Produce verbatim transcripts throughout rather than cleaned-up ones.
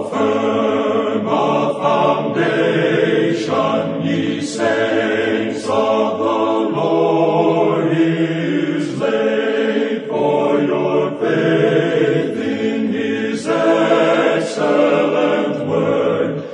How firm a foundation, ye saints of the Lord, is laid for your faith in His excellent word.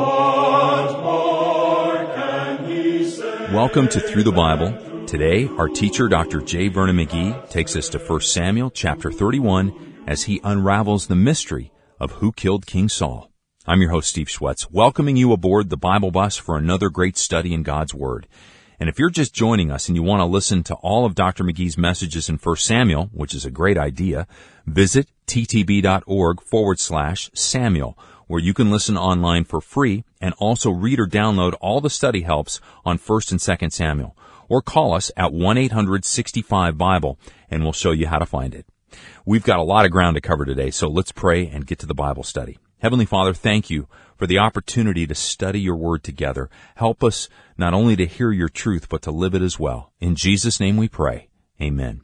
What more can He say? Welcome to Through the Bible. Today, our teacher, Doctor J. Vernon McGee, takes us to First Samuel chapter thirty-one as he unravels the mystery of who killed King Saul. I'm your host, Steve Schwetz, welcoming you aboard the Bible bus for another great study in God's Word. And if you're just joining us and you want to listen to all of Doctor McGee's messages in First Samuel, which is a great idea, visit ttb.org forward slash Samuel, where you can listen online for free and also read or download all the study helps on First and Second Samuel. Or call us at one eight hundred sixty-five Bible, and we'll show you how to find it. We've got a lot of ground to cover today, so let's pray and get to the Bible study. Heavenly Father, thank you for the opportunity to study your word together. Help us not only to hear your truth, but to live it as well. In Jesus' name we pray. Amen.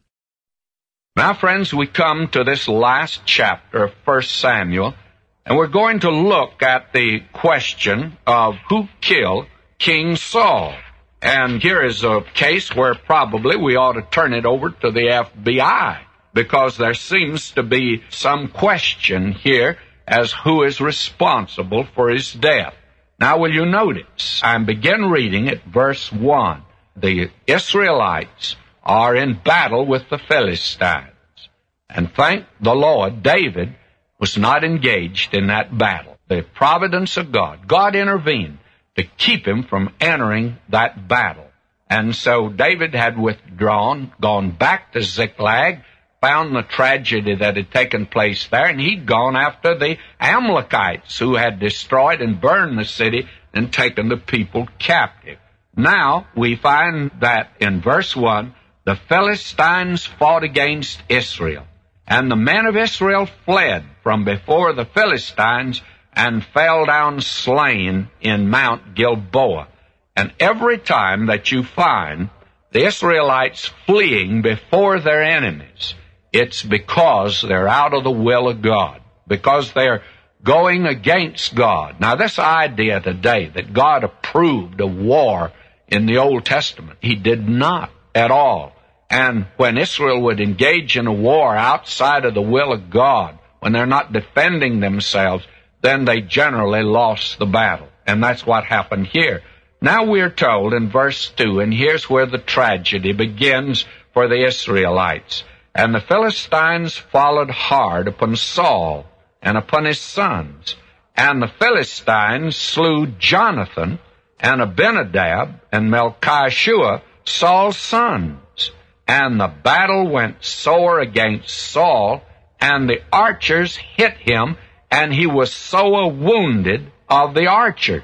Now, friends, we come to this last chapter of First Samuel, and we're going to look at the question of who killed King Saul. And here is a case where probably we ought to turn it over to the F B I, because there seems to be some question here as who is responsible for his death. Now, will you notice? I begin reading at verse one. The Israelites are in battle with the Philistines. And thank the Lord, David was not engaged in that battle. The providence of God, God intervened to keep him from entering that battle. And so David had withdrawn, gone back to Ziklag, found the tragedy that had taken place there, and he'd gone after the Amalekites who had destroyed and burned the city and taken the people captive. Now we find that in verse one, the Philistines fought against Israel, and the men of Israel fled from before the Philistines and fell down slain in Mount Gilboa. And every time that you find the Israelites fleeing before their enemies, it's because they're out of the will of God, because they're going against God. Now, this idea today that God approved of war in the Old Testament, He did not at all. And when Israel would engage in a war outside of the will of God, when they're not defending themselves, then they generally lost the battle. And that's what happened here. Now we're told in verse two, and here's where the tragedy begins for the Israelites. And the Philistines followed hard upon Saul and upon his sons. And the Philistines slew Jonathan and Abinadab and Melchishua, Saul's sons. And the battle went sore against Saul, and the archers hit him, and he was sore wounded of the archers.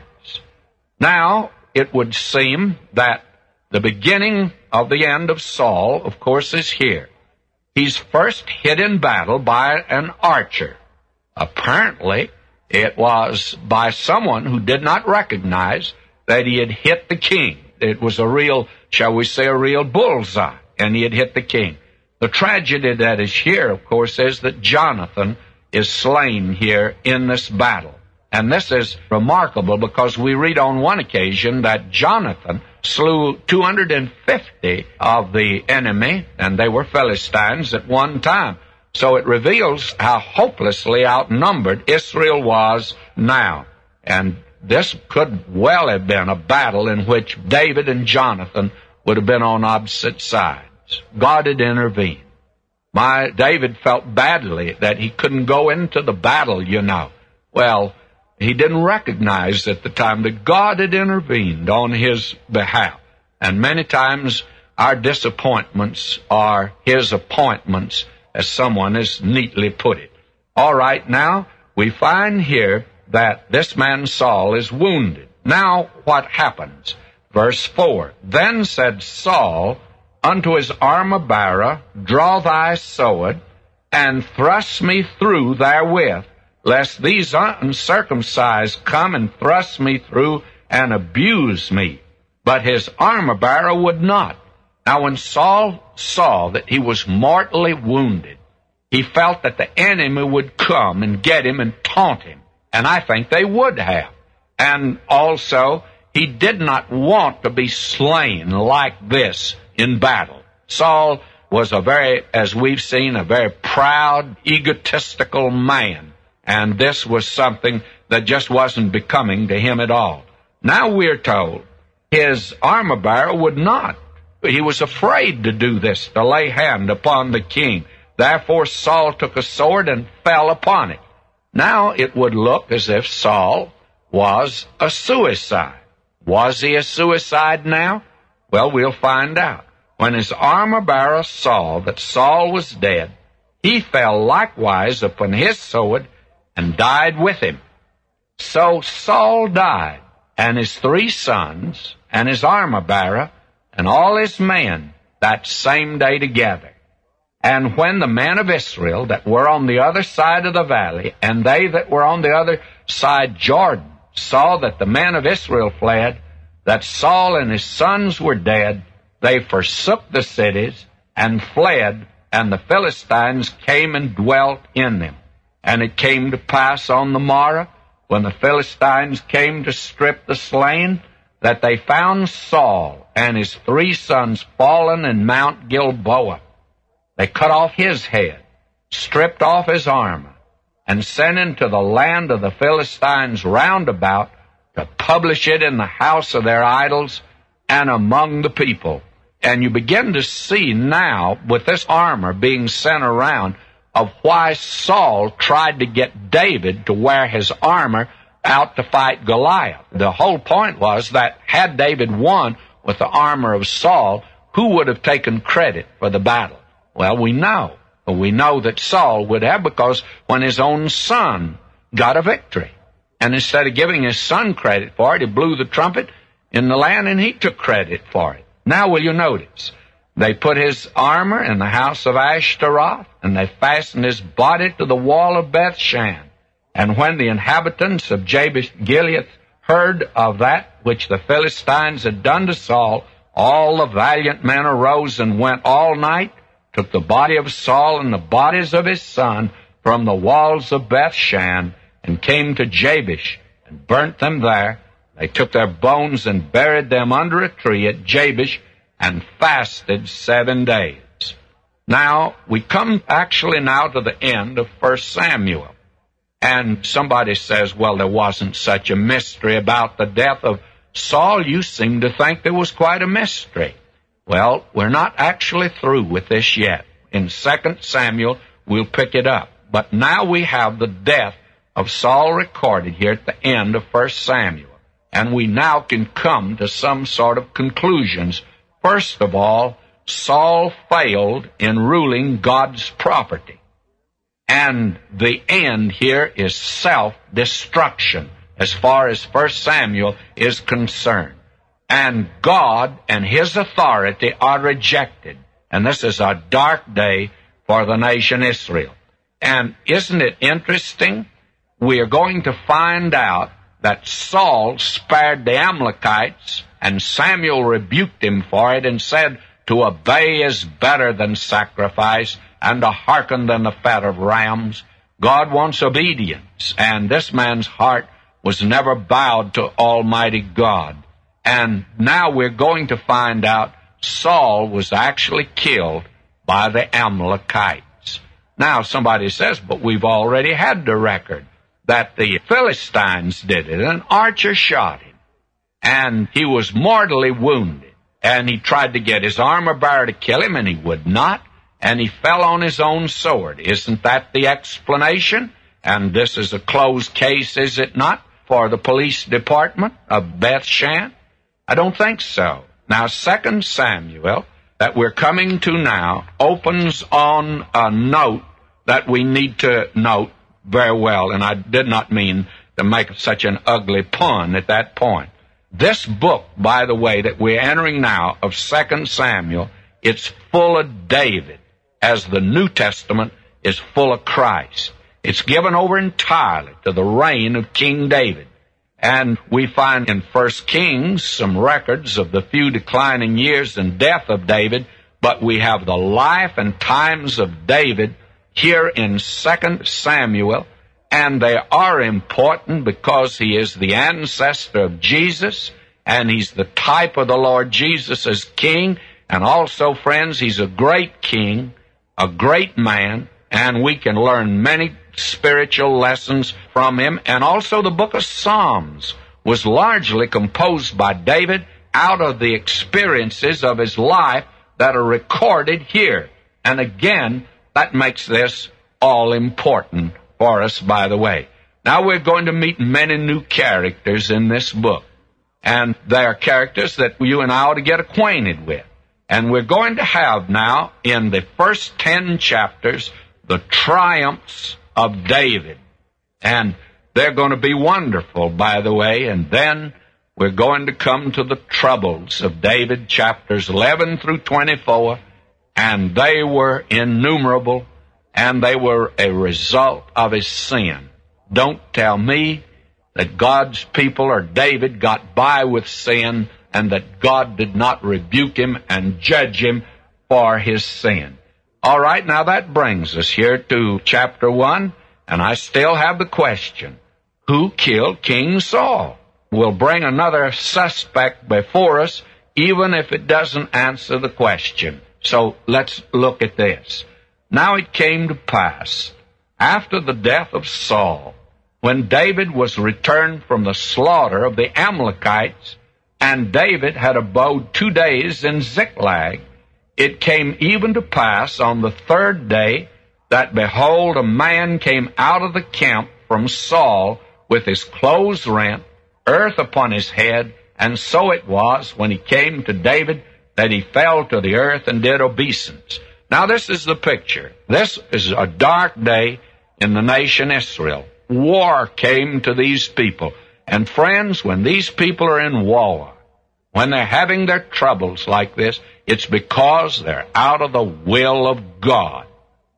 Now, it would seem that the beginning of the end of Saul, of course, is here. He's first hit in battle by an archer. Apparently, it was by someone who did not recognize that he had hit the king. It was a real, shall we say, a real bullseye, and he had hit the king. The tragedy that is here, of course, is that Jonathan is slain here in this battle. And this is remarkable because we read on one occasion that Jonathan slew two hundred fifty of the enemy, and they were Philistines at one time. So it reveals how hopelessly outnumbered Israel was now. And this could well have been a battle in which David and Jonathan would have been on opposite sides. God had intervened. My David felt badly that he couldn't go into the battle, you know. Well, he didn't recognize at the time that God had intervened on his behalf. And many times our disappointments are His appointments, as someone has neatly put it. All right, now we find here that this man Saul is wounded. Now what happens? Verse four, Then said Saul unto his armor-bearer, Draw thy sword, and thrust me through therewith, lest these uncircumcised come and thrust me through and abuse me. But his armor-bearer would not. Now when Saul saw that he was mortally wounded, he felt that the enemy would come and get him and taunt him And I think they would have. And also, he did not want to be slain like this in battle. Saul was a very, as we've seen, a very proud, egotistical man. And this was something that just wasn't becoming to him at all. Now we're told his armor-bearer would not. He was afraid to do this, to lay hand upon the king. Therefore Saul took a sword and fell upon it. Now it would look as if Saul was a suicide. Was he a suicide now? Well, we'll find out. When his armor-bearer saw that Saul was dead, he fell likewise upon his sword and died with him. So Saul died, and his three sons, and his armor-bearer, and all his men, that same day together. And when the men of Israel that were on the other side of the valley, and they that were on the other side Jordan, saw that the men of Israel fled, that Saul and his sons were dead, they forsook the cities and fled, and the Philistines came and dwelt in them. And it came to pass on the morrow, when the Philistines came to strip the slain, that they found Saul and his three sons fallen in Mount Gilboa. They cut off his head, stripped off his armor, and sent into the land of the Philistines round about to publish it in the house of their idols and among the people. And you begin to see now, with this armor being sent around, of why Saul tried to get David to wear his armor out to fight Goliath. The whole point was that had David won with the armor of Saul, who would have taken credit for the battle? Well, we know. We know that Saul would have, because when his own son got a victory, and instead of giving his son credit for it, he blew the trumpet in the land and he took credit for it. Now will you notice, they put his armor in the house of Ashtaroth, and they fastened his body to the wall of Bethshan. And when the inhabitants of Jabesh Gilead heard of that which the Philistines had done to Saul, all the valiant men arose and went all night, took the body of Saul and the bodies of his son from the walls of Bethshan, and came to Jabesh, and burnt them there. They took their bones and buried them under a tree at Jabesh, and fasted seven days. Now, we come actually now to the end of First Samuel. And somebody says, well, there wasn't such a mystery about the death of Saul. You seem to think there was quite a mystery. Well, we're not actually through with this yet. In Second Samuel, we'll pick it up. But now we have the death of Saul recorded here at the end of First Samuel. And we now can come to some sort of conclusions. First of all, Saul failed in ruling God's property. And the end here is self-destruction as far as First Samuel is concerned. And God and his authority are rejected. And this is a dark day for the nation Israel. And isn't it interesting? We are going to find out that Saul spared the Amalekites, and Samuel rebuked him for it and said, to obey is better than sacrifice, and to hearken than the fat of rams. God wants obedience, and this man's heart was never bowed to Almighty God. And now we're going to find out Saul was actually killed by the Amalekites. Now somebody says, but we've already had the record that the Philistines did it. An archer shot him, and he was mortally wounded. And he tried to get his armor-bearer to kill him, and he would not. And he fell on his own sword. Isn't that the explanation? And this is a closed case, is it not, for the police department of Bethshan? I don't think so. Now, Second Samuel, that we're coming to now, opens on a note that we need to note very well, and I did not mean to make such an ugly pun at that point. This book, by the way, that we're entering now of Second Samuel, it's full of David, as the New Testament is full of Christ. It's given over entirely to the reign of King David. And we find in First Kings some records of the few declining years and death of David, but we have the life and times of David here in Second Samuel, and they are important because he is the ancestor of Jesus, and he's the type of the Lord Jesus as king, and also, friends, he's a great king, a great man, and we can learn many spiritual lessons from him. And also the book of Psalms was largely composed by David out of the experiences of his life that are recorded here. And again, that makes this all important for us, by the way. Now we're going to meet many new characters in this book. And they are characters that you and I ought to get acquainted with. And we're going to have now, in the first ten chapters, the triumphs of David. And they're going to be wonderful, by the way. And then we're going to come to the troubles of David, chapters eleven through twenty-four. And they were innumerable, and they were a result of his sin. Don't tell me that God's people or David got by with sin and that God did not rebuke him and judge him for his sin. All right, now that brings us here to chapter one, and I still have the question, who killed King Saul? We'll bring another suspect before us, even if it doesn't answer the question. So let's look at this. Now it came to pass, after the death of Saul, when David was returned from the slaughter of the Amalekites, and David had abode two days in Ziklag, it came even to pass on the third day that, behold, a man came out of the camp from Saul with his clothes rent, earth upon his head, and so it was, when he came to David, that he fell to the earth and did obeisance. Now this is the picture. This is a dark day in the nation Israel. War came to these people. And friends, when these people are in war, when they're having their troubles like this, it's because they're out of the will of God.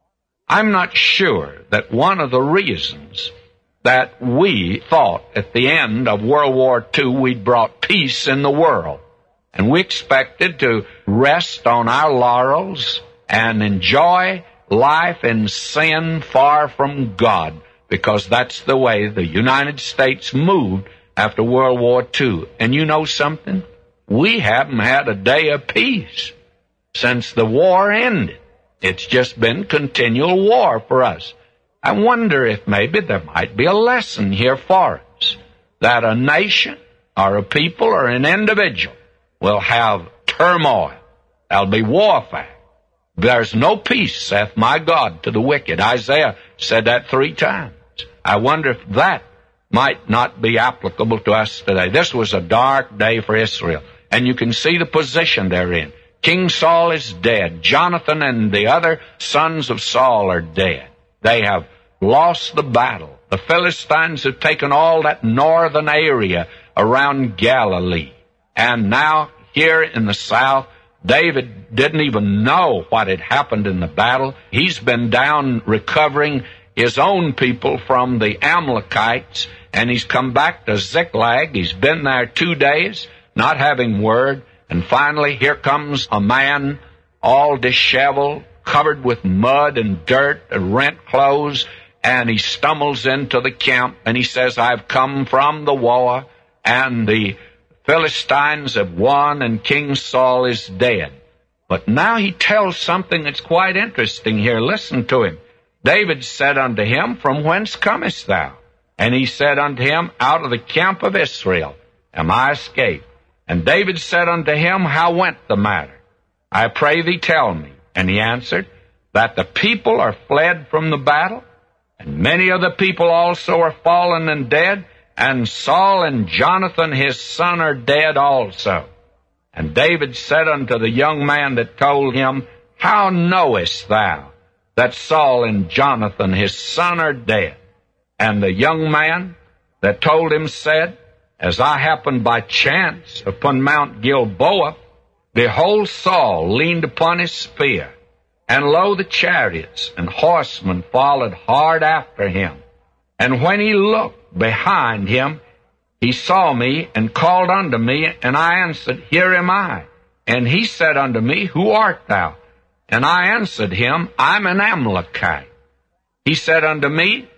I'm not sure that one of the reasons that we thought at the end of World War Two we'd brought peace in the world, and we expected to rest on our laurels and enjoy life in sin far from God, because that's the way the United States moved after World War Two. And you know something? We haven't had a day of peace since the war ended. It's just been continual war for us. I wonder if maybe there might be a lesson here for us, that a nation or a people or an individual will have turmoil. There'll be warfare. There's no peace, saith my God, to the wicked. Isaiah said that three times. I wonder if that might not be applicable to us today. This was a dark day for Israel, and you can see the position they're in. King Saul is dead. Jonathan and the other sons of Saul are dead. They have lost the battle. The Philistines have taken all that northern area around Galilee. And now, here in the south, David didn't even know what had happened in the battle. He's been down recovering his own people from the Amalekites, and he's come back to Ziklag. He's been there two days, not having word. And finally, here comes a man all disheveled, covered with mud and dirt and rent clothes, and he stumbles into the camp, and he says, I've come from the war, and the Philistines have won, and King Saul is dead. But now he tells something that's quite interesting here. Listen to him. David said unto him, From whence comest thou? And he said unto him, Out of the camp of Israel am I escaped. And David said unto him, How went the matter? I pray thee tell me. And he answered, That the people are fled from the battle, and many of the people also are fallen and dead, and Saul and Jonathan his son are dead also. And David said unto the young man that told him, How knowest thou that Saul and Jonathan his son are dead? And the young man that told him said, As I happened by chance upon Mount Gilboa, behold, Saul leaned upon his spear, and lo, the chariots and horsemen followed hard after him. And when he looked behind him, he saw me and called unto me, and I answered, Here am I. And he said unto me, Who art thou? And I answered him, I'm an Amalekite. He said unto me,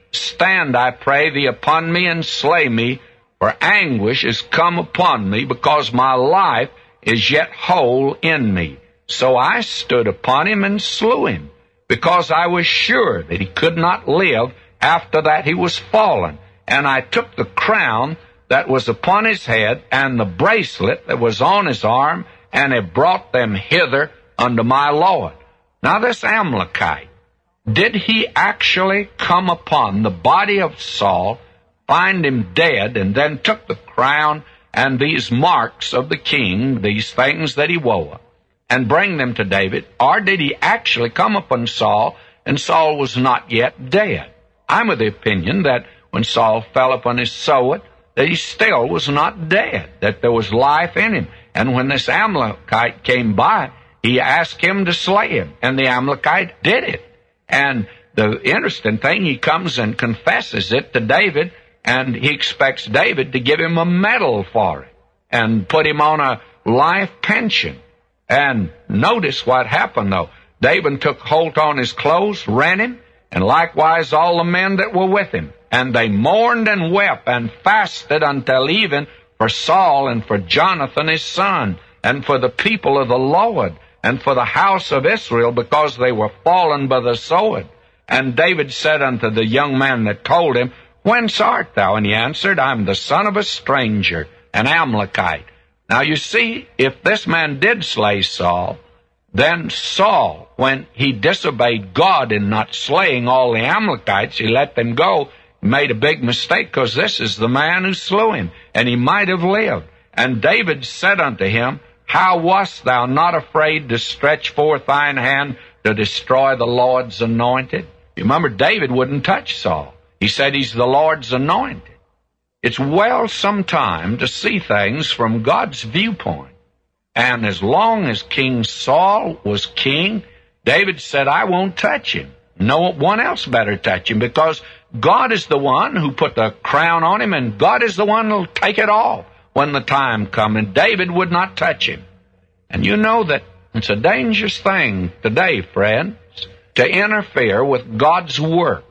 Stand, I pray thee, upon me and slay me, for anguish is come upon me, because my life is yet whole in me. So I stood upon him and slew him, because I was sure that he could not live after that he was fallen. And I took the crown that was upon his head, and the bracelet that was on his arm, and have brought them hither unto my Lord. Now this Amalekite, did he actually come upon the body of Saul, find him dead, and then took the crown and these marks of the king, these things that he wore, and bring them to David? Or did he actually come upon Saul, and Saul was not yet dead? I'm of the opinion that when Saul fell upon his sword, that he still was not dead, that there was life in him. And when this Amalekite came by, he asked him to slay him, and the Amalekite did it. And the interesting thing, he comes and confesses it to David, and he expects David to give him a medal for it and put him on a life pension. And notice what happened, though. David took hold on his clothes, rent him, and likewise all the men that were with him. And they mourned and wept and fasted until even for Saul and for Jonathan his son, and for the people of the Lord, and for the house of Israel, because they were fallen by the sword. And David said unto the young man that told him, Whence art thou? And he answered, I am the son of a stranger, an Amalekite. Now you see, if this man did slay Saul, then Saul, when he disobeyed God in not slaying all the Amalekites, he let them go, made a big mistake, because this is the man who slew him, and he might have lived. And David said unto him, How wast thou not afraid to stretch forth thine hand to destroy the Lord's anointed? You remember, David wouldn't touch Saul. He said he's the Lord's anointed. It's well sometime to see things from God's viewpoint. And as long as King Saul was king, David said, I won't touch him. No one else better touch him, because God is the one who put the crown on him, and God is the one who'll take it off when the time comes, and David would not touch him. And you know that it's a dangerous thing today, friends, to interfere with God's work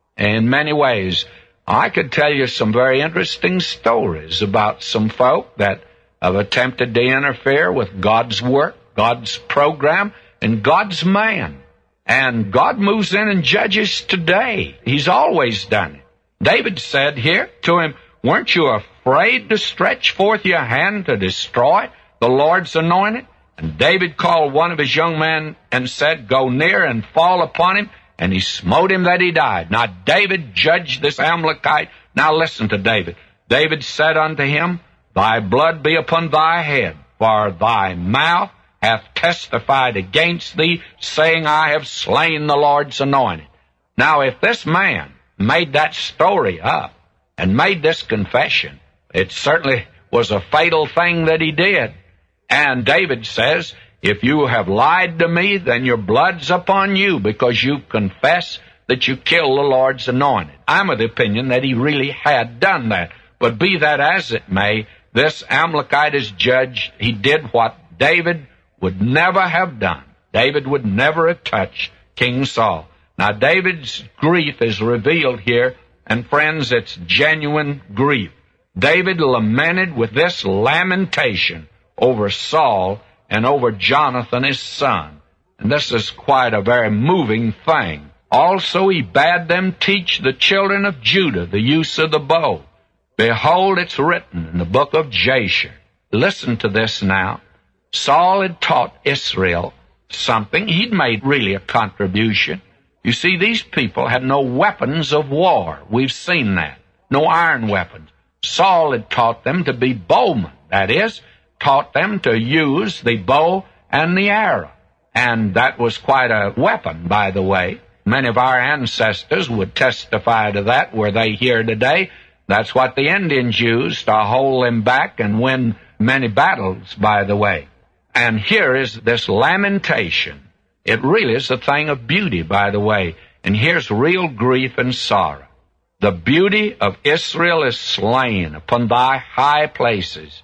in many ways. I could tell you some very interesting stories about some folk that have attempted to interfere with God's work, God's program, and God's man. And God moves in and judges today. He's always done it. David said here to him, Weren't you afraid to stretch forth your hand to destroy the Lord's anointed? And David called one of his young men and said, Go near and fall upon him. And he smote him that he died. Now David judged this Amalekite. Now listen to David. David said unto him, Thy blood be upon thy head, for thy mouth hath testified against thee, saying, I have slain the Lord's anointed. Now if this man made that story up and made this confession, it certainly was a fatal thing that he did. And David says, If you have lied to me, then your blood's upon you, because you confess that you killed the Lord's anointed. I'm of the opinion that he really had done that. But be that as it may, this Amalekite is judged. He did what David would never have done. David would never have touched King Saul. Now David's grief is revealed here, and friends, it's genuine grief. David lamented with this lamentation over Saul and over Jonathan his son. And this is quite a very moving thing. Also he bade them teach the children of Judah the use of the bow. Behold, it's written in the book of Jasher. Listen to this now. Saul had taught Israel something. He'd made really a contribution. You see, these people had no weapons of war. We've seen that. No iron weapons. Saul had taught them to be bowmen. That is, taught them to use the bow and the arrow. And that was quite a weapon, by the way. Many of our ancestors would testify to that were they here today. That's what the Indians used to hold them back and win many battles, by the way. And here is this lamentation. It really is a thing of beauty, by the way. And here's real grief and sorrow. The beauty of Israel is slain upon thy high places.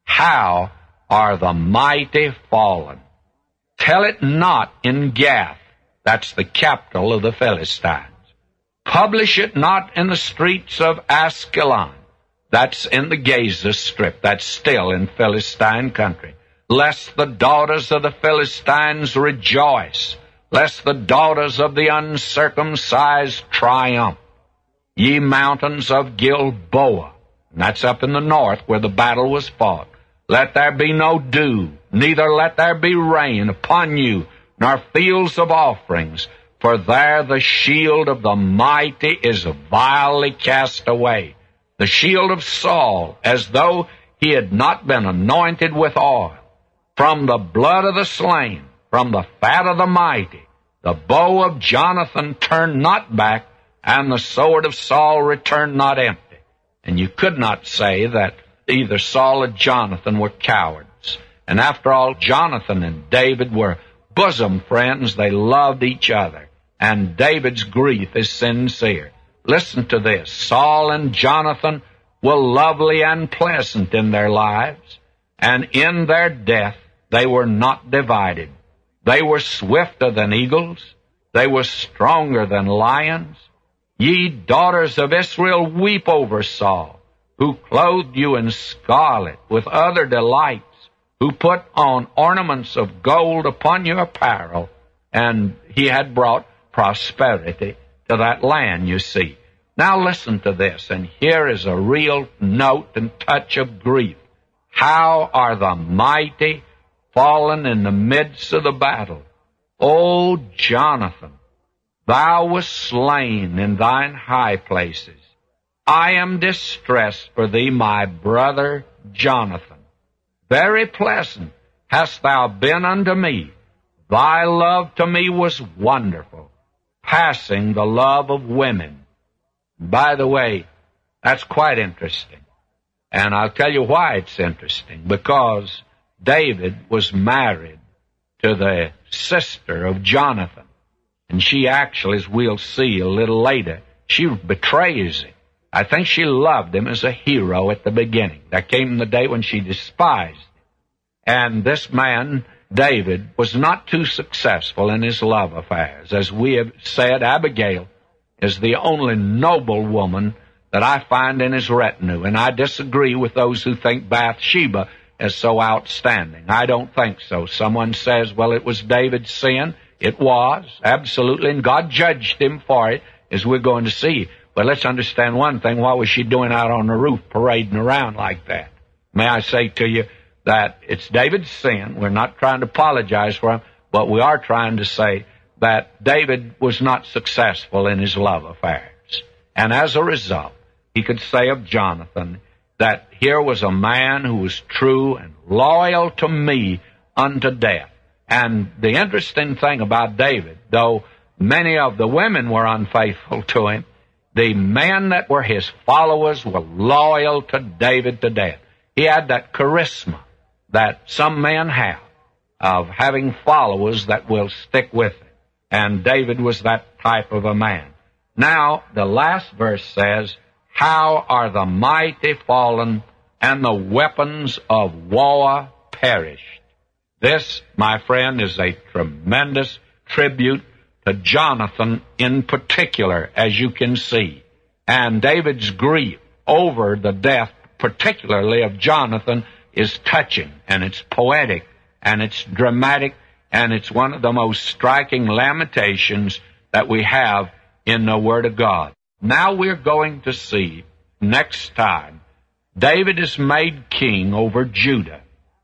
How are the mighty fallen? Tell it not in Gath. That's the capital of the Philistines. Publish it not in the streets of Askelon. That's in the Gaza Strip. That's still in Philistine country. Lest the daughters of the Philistines rejoice, lest the daughters of the uncircumcised triumph. Ye mountains of Gilboa, and that's up in the north where the battle was fought, let there be no dew, neither let there be rain upon you, nor fields of offerings, for there the shield of the mighty is vilely cast away, the shield of Saul, as though he had not been anointed with oil. From the blood of the slain, from the fat of the mighty, the bow of Jonathan turned not back, and the sword of Saul returned not empty. And you could not say that either Saul or Jonathan were cowards. And after all, Jonathan and David were bosom friends. They loved each other. And David's grief is sincere. Listen to this. Saul and Jonathan were lovely and pleasant in their lives, and in their death they were not divided. They were swifter than eagles. They were stronger than lions. Ye daughters of Israel, weep over Saul, who clothed you in scarlet with other delights, who put on ornaments of gold upon your apparel, and he had brought prosperity to that land, you see. Now listen to this, and here is a real note and touch of grief. How are the mighty fallen in the midst of the battle? O Jonathan, thou wast slain in thine high places. I am distressed for thee, my brother Jonathan. Very pleasant hast thou been unto me. Thy love to me was wonderful, passing the love of women. By the way, that's quite interesting. And I'll tell you why it's interesting. Because David was married to the sister of Jonathan. And she actually, as we'll see a little later, she betrays him. I think she loved him as a hero at the beginning. There came the day when she despised him. And this man, David, was not too successful in his love affairs. As we have said, Abigail is the only noble woman that I find in his retinue. And I disagree with those who think Bathsheba is so outstanding. I don't think so. Someone says, well, it was David's sin. It was, absolutely, and God judged him for it, as we're going to see. But let's understand one thing. What was she doing out on the roof parading around like that? May I say to you that it's David's sin. We're not trying to apologize for him, but we are trying to say that David was not successful in his love affairs. And as a result, he could say of Jonathan that here was a man who was true and loyal to me unto death. And the interesting thing about David, though many of the women were unfaithful to him, the men that were his followers were loyal to David to death. He had that charisma that some men have of having followers that will stick with him. And David was that type of a man. Now, the last verse says, how are the mighty fallen, and the weapons of war perished. This, my friend, is a tremendous tribute to Jonathan in particular, as you can see. And David's grief over the death, particularly of Jonathan, is touching, and it's poetic, and it's dramatic, and it's one of the most striking lamentations that we have in the Word of God. Now we're going to see, next time, David is made king over Judah.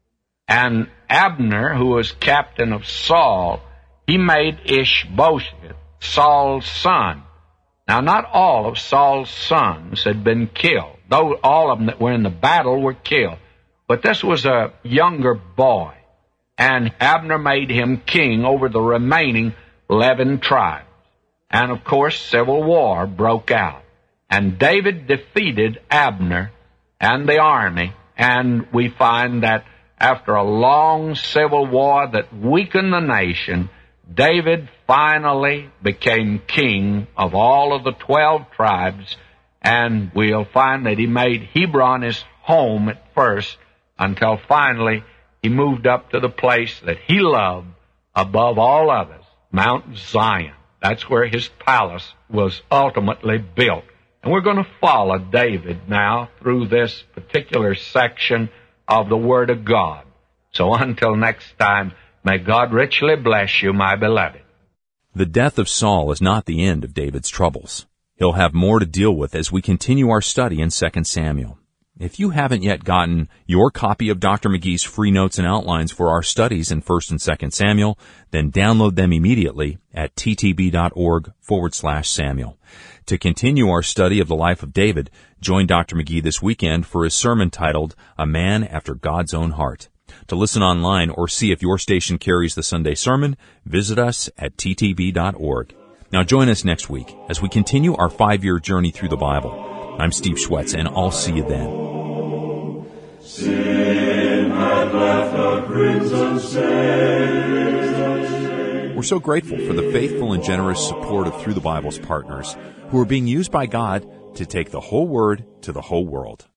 And Abner, who was captain of Saul, he made Ishbosheth, Saul's son. Now, not all of Saul's sons had been killed, though all of them that were in the battle were killed. But this was a younger boy, and Abner made him king over the remaining eleven tribes. And, of course, civil war broke out. And David defeated Abner and the army, and we find that after a long civil war that weakened the nation, David finally became king of all of the twelve tribes, and we'll find that he made Hebron his home at first, until finally he moved up to the place that he loved above all others, Mount Zion. That's where his palace was ultimately built. And we're going to follow David now through this particular section of the Word of God. So until next time, may God richly bless you, my beloved. The death of Saul is not the end of David's troubles. He'll have more to deal with as we continue our study in Second Samuel. If you haven't yet gotten your copy of Doctor McGee's free notes and outlines for our studies in First and Second Samuel, then download them immediately at ttb.org forward slash Samuel. To continue our study of the life of David, join Doctor McGee this weekend for his sermon titled, A Man After God's Own Heart. To listen online or see if your station carries the Sunday sermon, visit us at t t b dot org. Now join us next week as we continue our five-year journey through the Bible. I'm Steve Schwetz, and I'll see you then. Sin had left a crimson stain. We're so grateful for the faithful and generous support of Through the Bible's partners, who are being used by God to take the whole Word to the whole world.